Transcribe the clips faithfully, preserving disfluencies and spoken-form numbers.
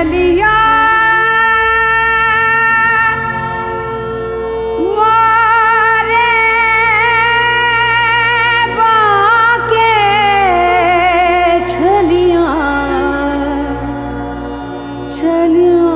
छलिया मोरे बाके छलिया छलिया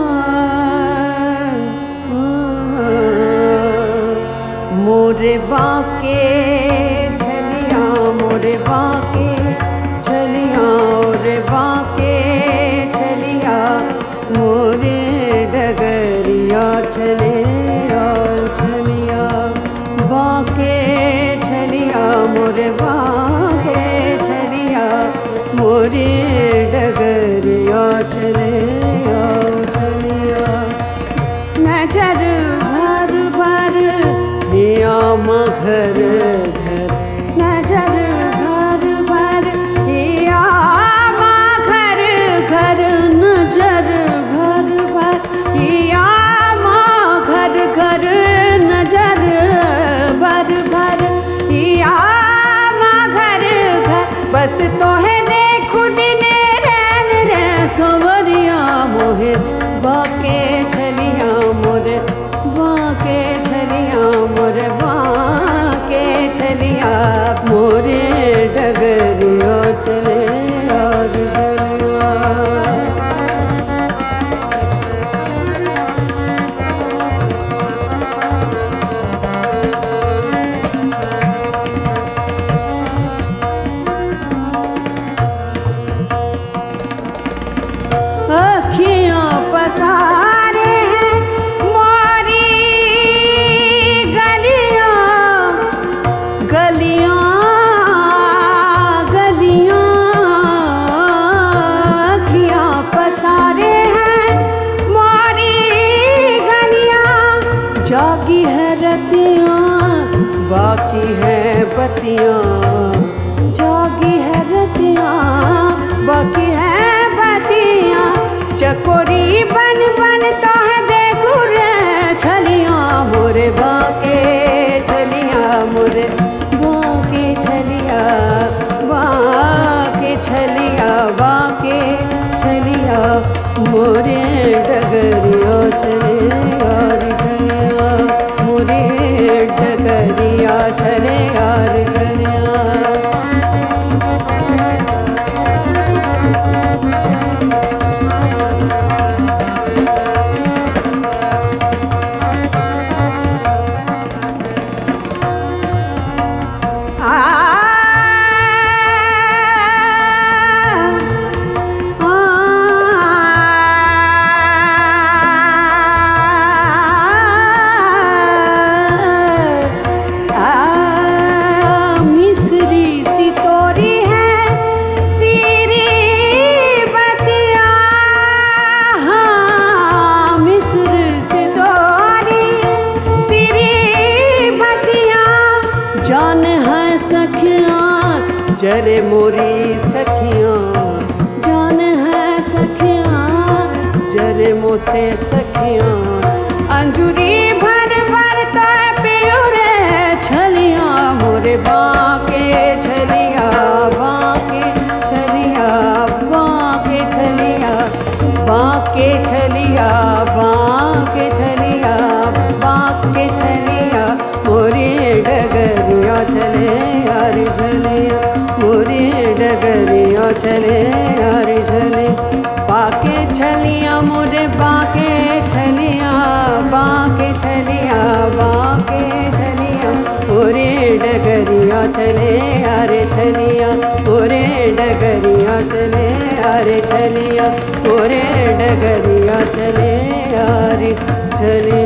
मोरे बाके छलिया मोरे बाके छलिया रे बाके छलिया मोरे डगरिया छलिया छलिया बाके छलिया मोरे बाके छलिया मोरे डगरिया छलिया छलिया नजर भर भर हिया मघर घर नजर भर भर हिया मघर घर नजर भर भर हिया मघर घर नजर भर भर हिया मघर घर बस तो है देखू दिन रैन रे सोवरिया मोहे बाके छलिया मोरे बाके छलिया मोरे बाके छलिया मोरे डगरिया चले और चलिया अखियाँ पसारे हैं मोरी गलियाँ गलियाँ गलियाँ अखियाँ पसारे हैं मोरी गलियाँ जागी है रतियाँ बाकी है बतियाँ जागी है रतियाँ बाकी है बतियाँ चकोरी बन बन तो है देखू रे छलिया मोरे बाके छलिया मोरे बाके छलिया बाके छलिया बाके छलिया मोरे डगरिया चले यार छलिया मोरे डगरिया चले यार छलिया जान है सखियाँ जरे मोरी सखियाँ जान है सखियाँ जरे मोसे सखियाँ अंजुरी भर भर तो पियो रे छलिया मोरे बाके छलिया बाके छलिया बाके छलिया बाके छलिया बाके छलिया बाके छलिया मोरे डगरिया चले यार झलिया मोरे डगरिया चले यार झले बाके छलिया मोरे बाके छलिया बाके छलिया बाके छलिया मोरे डगरिया चले यार छलिया मोरे डगरिया चले यार छलिया मोरे डगरिया चले यार छलिया।